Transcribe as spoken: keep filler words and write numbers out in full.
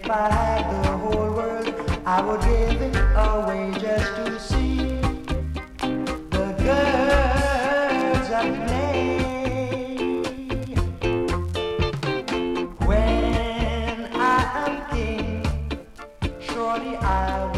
If I had the whole world, I would give it away just to see the girls at play. When I am king, surely I will